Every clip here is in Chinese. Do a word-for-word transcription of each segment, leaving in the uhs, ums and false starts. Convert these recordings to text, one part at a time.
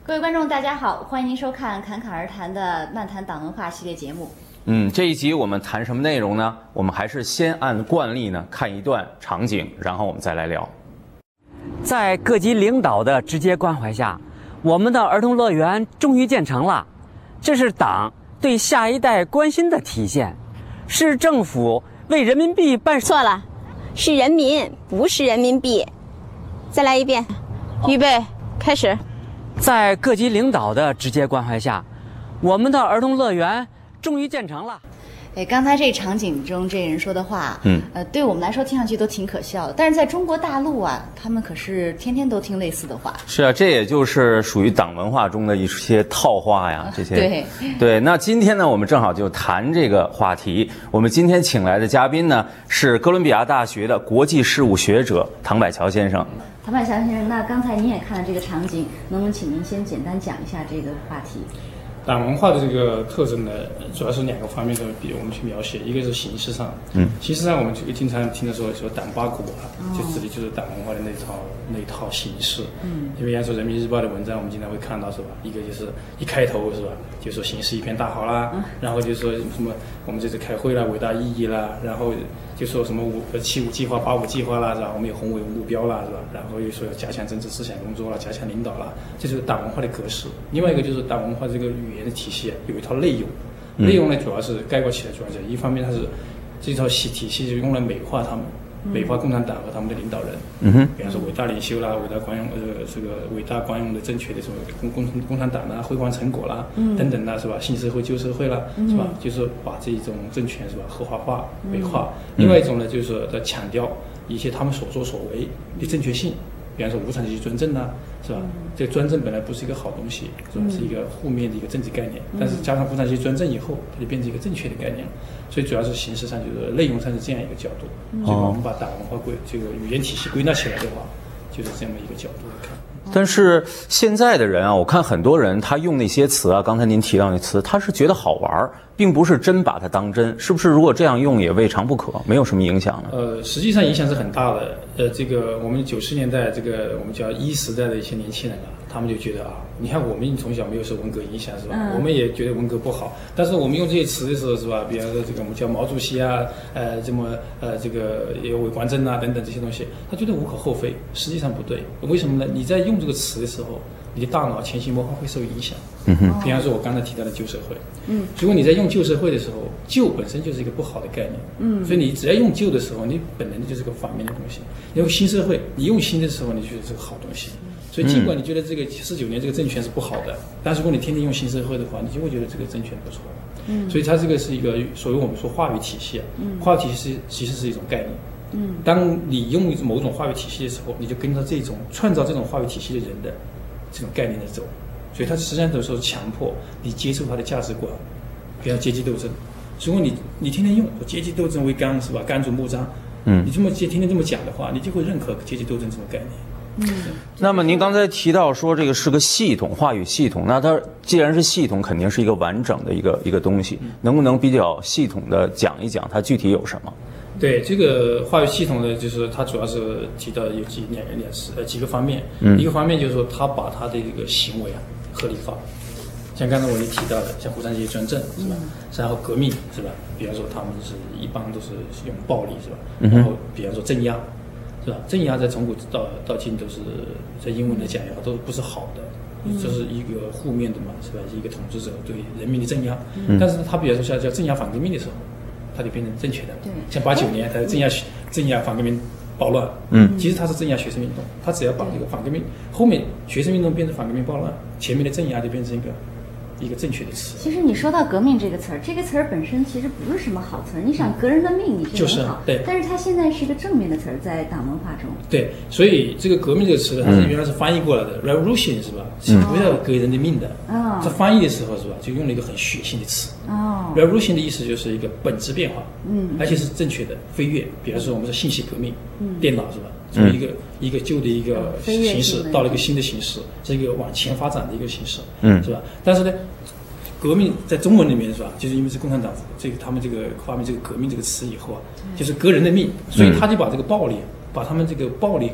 各位观众，大家好，欢迎您收看《侃侃而谈》的漫谈党文化系列节目。 嗯，这一集我们谈什么内容呢？我们还是先按惯例呢看一段场景，然后我们再来聊。 在各级领导的直接关怀下，我们的儿童乐园终于建成了。这是党对下一代关心的体现，是政府为人民币办事。 错了，是人民，不是人民币。再来一遍，预备，开始。 在各级领导的直接关怀下，我们的儿童乐园终于建成了。 哎，刚才这场景中这人说的话， 嗯， 呃，对我们来说听上去都挺可笑的，但是在中国大陆啊，他们可是天天都听类似的话。 是啊，这也就是属于党文化中的一些套话呀，这些。 对对，那今天呢，我们正好就谈这个话题。我们今天请来的嘉宾呢，是哥伦比亚大学的国际事务学者唐百乔先生。 唐百乔先生，那刚才您也看了这个场景，能不能请您先简单讲一下这个话题？ 党文化的这个特征呢，主要是两个方面的，比我们去描写，一个是形式上， 嗯， 形式上我们这个经常听的说说党八股啊，哦、就指的就是党文化的那套那套形式，嗯，因为按说人民日报的文章，我们经常会看到是吧？一个就是一开头是吧，就说形势一片大好啦，嗯、然后就说什么我们这次开会啦，伟大意义啦，然后就说什么五呃七五计划、八五计划啦，是吧？我们有宏伟目标啦，是吧？然后又说要加强政治思想工作啦，加强领导啦，这就是党文化的格式。另外一个就是党文化这个语言的体系有一套内容，内容呢主要是概括起来，主要是一方面它是这套系体系就用来美化他们，美化共产党和他们的领导人，嗯哼，比方说伟大领袖啦，伟大光荣呃这个伟大光荣的正确的什么共共共产党啦，辉煌成果啦，嗯、等等啦，是吧？新社会旧社会啦，嗯、是吧？就是把这种政权是吧合法化、美化。嗯、另外一种呢，就是说在强调一些他们所作所为的正确性。比方说无产阶级专政呐、啊，是吧？嗯、这个专政本来不是一个好东西，是吧？嗯、是一个负面的一个政治概念。嗯、但是加上无产阶级专政以后，它就变成一个正确的概念了。所以主要是形式上就是内容上是这样一个角度。嗯、所以我们把党文化归这个语言体系归纳起来的话，就是这么一个角度来看。 但是现在的人啊，我看很多人他用那些词啊，刚才您提到那词，他是觉得好玩，并不是真把它当真，是不是？如果这样用也未尝不可，没有什么影响呢？ 呃，实际上影响是很大的。呃，这个我们九十年代这个我们叫一时代的一些年轻人啊，他们就觉得啊，你看我们从小没有受文革影响是吧？嗯、我们也觉得文革不好，但是我们用这些词的时候是吧？比方说这个我们叫毛主席啊，呃，这么呃这个有伪光正啊等等这些东西，他觉得无可厚非。实际上不对，为什么呢？你在用这个词的时候，你的大脑潜移默化会受影响。嗯哼。比方说我刚才提到的旧社会，嗯，如果你在用旧社会的时候，旧本身就是一个不好的概念，嗯，所以你只要用旧的时候，你本能就是个反面的东西。因为新社会，你用新的时候，你觉得是个好东西。所以尽管你觉得这个四九年这个政权是不好的，但是如果你天天用新社会的话，你就会觉得这个政权不错。嗯，所以它这个是一个所谓我们说话语体系啊，嗯，话语体系其实是一种概念。嗯，当你用某种话语体系的时候，你就跟着这种创造这种话语体系的人的这种概念在走，所以它实际上有时候强迫你接受它的价值观，比如阶级斗争。如果你你天天用阶级斗争为纲是吧，纲主目张，嗯，你这么天天这么讲的话，你就会认可阶级斗争这种概念。 嗯，那么您刚才提到说这个是个系统，话语系统，那它既然是系统，肯定是一个完整的一个一个东西，能不能比较系统的讲一讲它具体有什么？ 对，这个话语系统呢，就是它主要是提到有几两两呃几个方面，嗯，一个方面就是说它把它的一个行为啊合理化，像刚才我也提到的，像无产阶级专政是吧？嗯、然后革命是吧？比方说他们是一般都是用暴力是吧？嗯、然后比方说镇压。是吧？镇压在从古到到今都是在英文的讲也好，都不是好的，嗯、这是一个负面的嘛，是吧？一个统治者对人民的镇压。嗯、但是他比如说像叫镇压反革命的时候，他就变成正确的了。像八九年他镇压镇压反革命暴乱，嗯，其实他是镇压学生运动，他只要把这个反革命后面学生运动变成反革命暴乱，前面的镇压就变成一个。一个正确的词。 其实你说到革命这个词儿，这个词儿本身其实不是什么好词儿。你想革人的命，你是很好， 就是对。 但是它现在是一个正面的词儿，在党文化中。 对，所所以这个革命这个词，它是原来是翻译过来的、嗯、，revolution 是吧？是不要革人的命的。哦。它翻译的时候是吧，就用了一个很血腥的词。哦。revolution 的意思就是一个本质变化，嗯，而且是正确的飞跃。比如说我们说信息革命，嗯，电脑是吧？从一个、嗯、一个旧的一个形式到了一个新的形式，是一个往前发展的一个形式，嗯，是吧？但是呢，革命在中文里面是吧？就是因为是共产党这个他们这个发明这个革命这个词以后啊，就是革人的命，所以他就把这个暴力，把他们这个暴力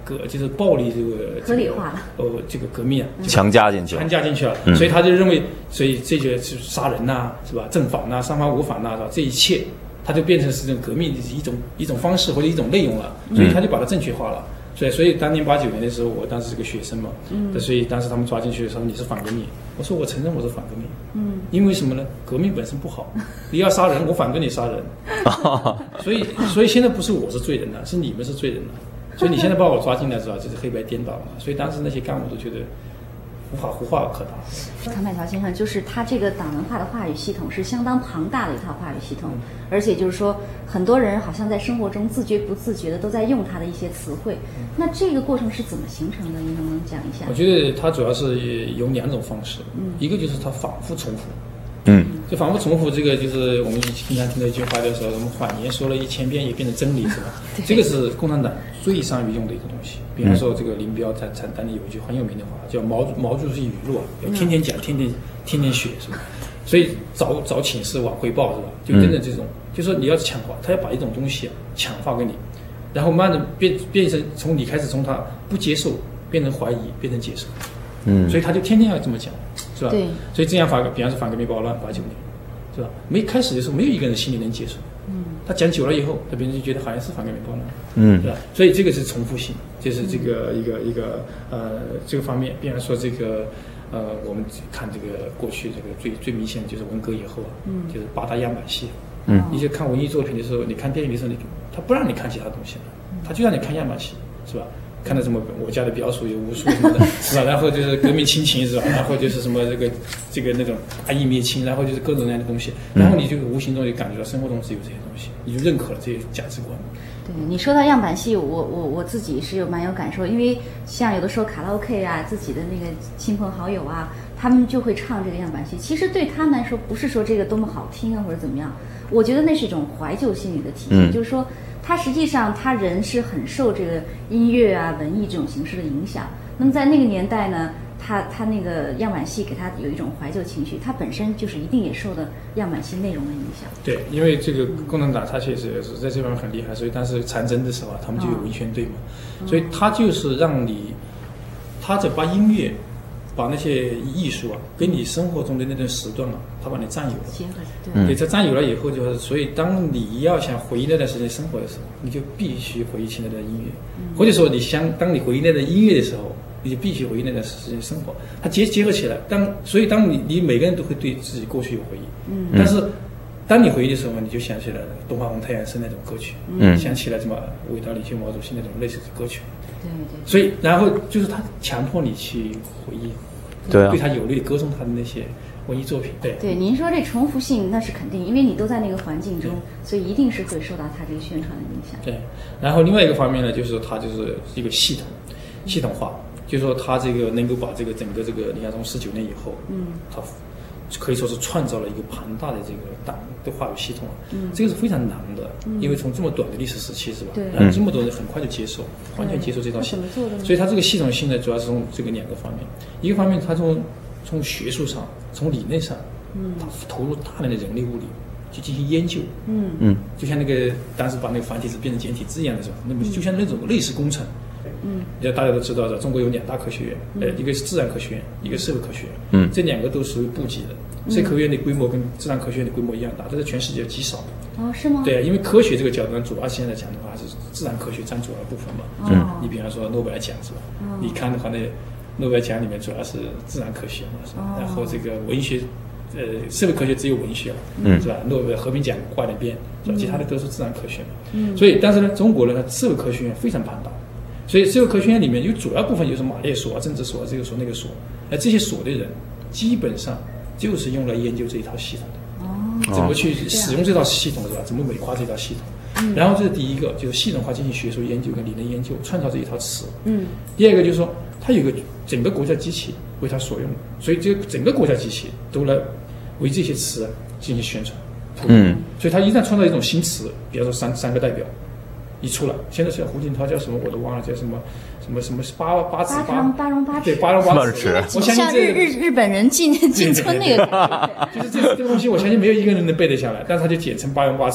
革就是暴力这个合理化了， 呃，这个革命啊， 强加进去了强。加进去了， 嗯所以他就认为，所以这些是杀人呐、是吧？正反呐、三反五反呐、是吧？这一切，他就变成是这种革命的一种一种方式或者一种内容了，所以他就把它正确化了。所以，所以当年八九年的时候，我当时是个学生嘛，嗯，所以当时他们抓进去的时候，你是反革命，我说我承认我是反革命，嗯，因为什么呢？革命本身不好，你要杀人，我反对你杀人，所以，所以现在不是我是罪人了，是你们是罪人了，所以你现在把我抓进来是吧？这是黑白颠倒了嘛，所以当时那些干部都觉得无法无话可答。 唐百条先生，就是他这个党文化的话语系统是相当庞大的一套话语系统，而且就是说，很多人好像在生活中自觉不自觉的都在用他的一些词汇。那这个过程是怎么形成的？您能不能讲一下？ 我觉得它主要是有两种方式，嗯，一个就是它反复重复， 嗯， 就反复重复这个就是我们经常听到一句话，就是我们谎言说了一千遍也变成真理，是吧？这个是共产党最善于用的一个东西。比方说这个林彪在产党里有一句很有名的话，叫毛毛主席语录啊，要天天讲，天天天天学，是吧？所以早早请示晚汇报，是吧？就真的这种，就说你要强化，他要把一种东西啊强化给你。然后慢慢的变变成从你开始从他不接受变成怀疑变成接受，嗯，所以他就天天要这么讲，是吧？ 对。 所以这样反，比方说反革命暴乱八九年，是吧？没开始的时候没有一个人心里能接受，嗯，他讲久了以后，他别人就觉得好像是反革命暴乱，嗯，是吧？所以这个是重复性，就是这个一个一个呃这个方面。比方说这个呃我们看这个过去这个最最明显的就是文革以后啊，嗯，就是八大样板戏。嗯，你就看文艺作品的时候，你看电影的时候，你他不让你看其他东西了，他就让你看样板戏，是吧？看到什么我家的表叔有无数什么的，是吧？然后就是革命亲情，是吧？然后就是什么这个这个那种大义灭亲，然后就是各种各样的东西，然后你就无形中就感觉到生活中是有这些东西，你就认可了这些价值观。 对，你说到样板戏，我我我自己是有蛮有感受，因为像有的时候卡拉 OK 啊，自己的那个亲朋好友啊，他们就会唱这个样板戏。其实对他们来说，不是说这个多么好听啊，或者怎么样，我觉得那是一种怀旧心理的体现，嗯、就是说，他实际上他人是很受这个音乐啊、文艺这种形式的影响。那么在那个年代呢，他他那个样板戏给他有一种怀旧情绪，他本身就是一定也受的样板戏内容的影响。 对，因为这个共产党他确实是在这方面很厉害，所以当时长征的时候啊，他们就有文宣队嘛，哦、所以他就是让你，他在把音乐。把那些艺术啊，跟你生活中的那段时段啊，他把你占有了。 结合对， 对，他占有了以后，就是所以当你要想回忆那段时间生活的时候，你就必须回忆起那段音乐，嗯、或者说你想当你回忆那段音乐的时候，你就必须回忆那段时间生活。它结结合起来，当所以当你你每个人都会对自己过去有回忆，嗯，但是当你回忆的时候，你就想起了东方红太阳是那种歌曲，嗯，想起了什么伟大领袖毛主席那种类似的歌曲， 对对。 所以然后就是他强迫你去回忆。 对啊， 对他有利歌颂他的那些文艺作品。对对，您说这重复性那是肯定，因为你都在那个环境中，所以一定是会受到他这个宣传的影响。 对，然后另外一个方面呢，就是说它就是一个系统，系统化，就是说它这个能够把这个整个这个，你看从十九年以后，嗯，它可以说是创造了一个庞大的这个党的话语系统，嗯，这个是非常难的，嗯、因为从这么短的历史时期是吧？ 对， 然后这么多人很快就接受，完全接受这套系统，所以它这个系统性呢，主要是从这个两个方面，一个方面它从从学术上、从理论上，嗯，它投入大量的人力物力去进行研究，嗯嗯，就像那个当时把那个繁体字变成简体字一样的时候，那么就像那种类似工程。嗯，要大家都知道的，中国有两大科学院，呃，一个是自然科学院，一个社会科学院，嗯，这两个都属于部级的。社科院的规模跟自然科学院的规模一样大，这是全世界极少的。 哦，是吗？ 对，因为科学这个角度呢，主要现在讲的话是自然科学占主要部分嘛。嗯，你比方说诺贝尔奖是吧？哦、你看的话，那诺贝尔奖里面主要是自然科学嘛，是吧？哦、然后这个文学，呃，社会科学只有文学了，嗯，是吧？诺贝尔和平奖挂点边，是吧？其他的都是自然科学嘛。嗯，所以但是呢，中国呢，社会科学院非常庞大。所以社会科学院里面有主要部分就是马列所啊、政治所啊、这个所那个所，而这些所的人基本上就是用来研究这一套系统的，哦，怎么去使用这套系统是吧？怎么美化这套系统？嗯，然后这是第一个，就是系统化进行学术研究跟理论研究，创造这一套词。嗯，第二个就是说，它有个整个国家机器为它所用，所以这个整个国家机器都来为这些词进行宣传。嗯，所以它一旦创造一种新词，比如说三三个代表。一出来，现在是胡锦涛叫什么我都忘了，叫什么什么什么八八字八八荣八耻， 对八荣八耻， 我相信像日日日本人进进村那个感觉， 就是这这个东西，我相信没有一个人能背得下来，但是他就简称八荣八耻，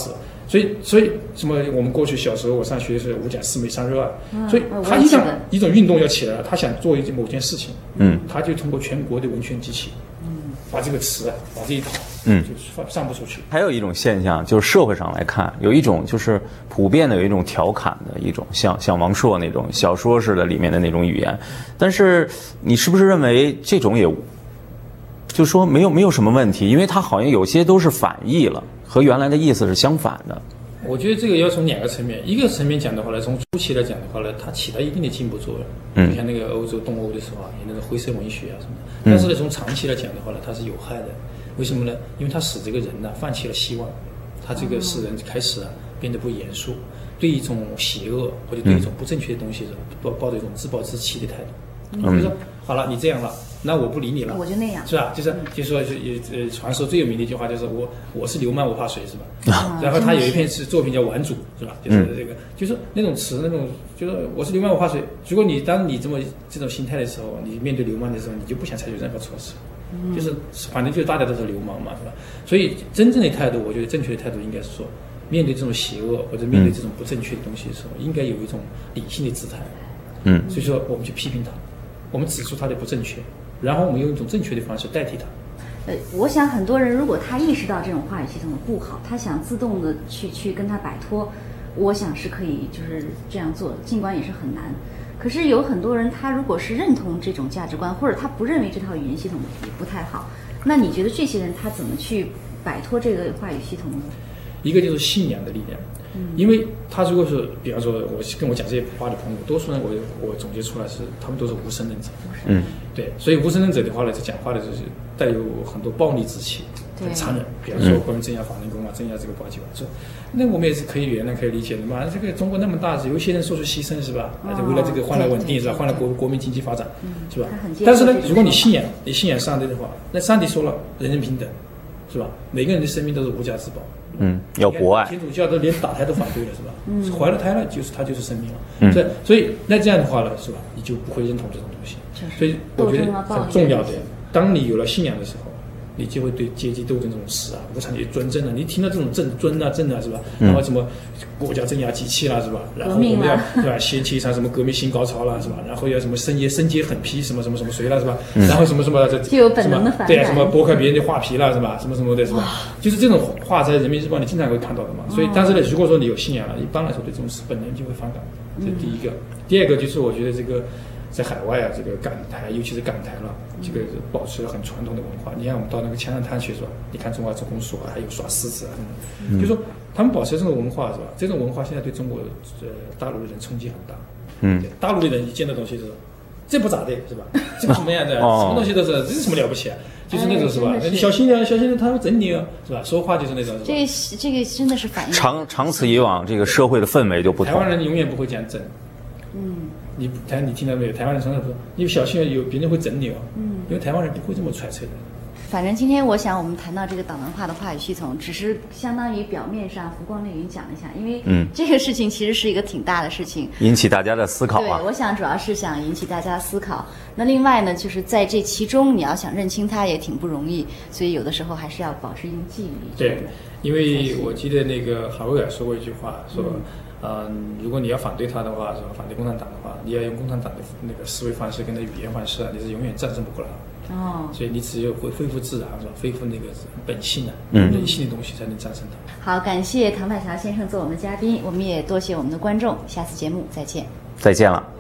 所以所以什么？我们过去小时候我上学的时候，五讲四美三热爱， 嗯所以我他一旦也记得一种运动要起来了，他想做一件某件事情， 嗯， 他就通过全国的文宣机器，嗯，把这个词啊，把这一套， 嗯就放散布出去。 还有一种现象，就是社会上来看，有一种就是普遍的有一种调侃的一种，像像王朔那种小说似的里面的那种语言。但是你是不是认为这种也，就说没有没有什么问题？因为它好像有些都是反义了，和原来的意思是相反的。 我觉得这个要从两个层面，一个层面讲的话呢，从初期来讲的话呢，它起到一定的进步作用。 嗯就像那个欧洲东欧的时候啊，有那种灰色文学啊什么的。但是呢，从长期来讲的话呢，它是有害的。为什么呢？因为它使这个人呢放弃了希望，他这个使人开始啊变得不严肃，对一种邪恶或者对一种不正确的东西抱抱着一种自暴自弃的态度。嗯，就说好了，你这样了，那我不理你了， 我就那样， 是吧？就是就是说，就也呃，传说最有名的一句话就是我我是流氓，我怕谁，是吧？ 啊然后他有一篇是作品叫《顽主》，是吧？就是这个，就是那种词，那种就是我是流氓，我怕谁。如果你当你这么这种心态的时候，你面对流氓的时候，你就不想采取任何措施，就是反正就是大家都是流氓嘛，是吧？所以真正的态度，我觉得正确的态度应该是说，面对这种邪恶或者面对这种不正确的东西的时候，应该有一种理性的姿态。 嗯， 所以说我们去批评它，我们指出它的不正确，然后我们用一种正确的方式代替它。 呃，我想很多人如果他意识到这种话语系统的不好，他想自动的去去跟他摆脱，我想是可以就是这样做的，尽管也是很难。可是有很多人他如果是认同这种价值观，或者他不认为这套语言系统也不太好，那你觉得这些人他怎么去摆脱这个话语系统呢？ 一个就是信仰的力量，因为他如果是，比方说我跟我讲这些话的朋友，多数人我我总结出来是他们都是无神论者， 嗯， 对，所以无神论者的话呢，在讲话的就是带有很多暴力之气， 对很残忍，比方说关于镇压法轮功啊，镇压这个八九啊，说那我们也是可以原谅可以理解的嘛，这个中国那么大，有一些人做出牺牲是吧？ 哦为了这个换来稳定是吧？ 对对对换来国国民经济发展是吧他很接受但是呢这，种如果你说法信仰你信仰上帝的话，那上帝说了人人平等是吧？每个人的生命都是无价之宝。 嗯，要博爱。 天主教都连打胎都反对了，是吧？嗯，怀了胎了，就是它就是生命了。 嗯所以所以那这样的话呢，是吧？你就不会认同这种东西。 就是所以我觉得斗争啊暴力很重要的这些， 当你有了信仰的时候，你就会对阶级斗争这种事啊、无产阶级专政啊，你听到这种政尊啊、政啊，是吧？然后什么国家镇压机器啦，是吧？然后我们要对吧？掀起一场什么革命新高潮啦，是吧？然后要什么升阶升阶狠批什么什么什么谁了，是吧？然后什么什么这就有本能的反感对啊，什么剥开别人的画皮啦，是吧？什么什么的，是吧？就是这种话在人民日报你经常会看到的嘛。所以，但是呢，如果说你有信仰了，一般来说对这种事本能就会反感。这是第一个。第二个就是我觉得这个。在海外啊，这个港台，尤其是港台了，这个保持了很传统的文化。你看我们到那个枪上探去是吧？你看中华总公所啊，还有耍狮子啊，嗯、就说他们保持这种文化是吧？这种文化现在对中国呃大陆的人冲击很大。 嗯， 大陆的人一见到东西就是，这不咋的是吧？这个什么样的？ 哦、 什么东西都是，这是什么了不起啊？就是那种是吧？你小心点，小心点，他会整你啊，是吧？说话就是那种。 这个这个真的是反应。 长长此以往，这个社会的氛围就不同。 台湾人永远不会这样整。 嗯。 你台你听到没有？台湾人常常说，你小心有别人会整你哦。嗯，因为台湾人不会这么揣测的。 反正今天我想我们谈到这个党文化的话语系统，只是相当于表面上浮光掠影讲一下，因为嗯这个事情其实是一个挺大的事情， 引起大家的思考啊。 对，我想主要是想引起大家思考。那另外呢，就是在这其中，你要想认清它也挺不容易，所以有的时候还是要保持一定纪律。 对，因为我记得那个海威尔说过一句话，说。嗯嗯，如果你要反对他的话，是吧？反对共产党的话，你要用共产党的那个思维方式跟他语言方式啊，你是永远战胜不过来。哦。所以你只有恢恢复自然，是吧？恢复那个本性啊，嗯，人性的东西才能战胜它。 好，感谢唐百强先生做我们的嘉宾，我们也多谢我们的观众，下次节目再见。 再见了。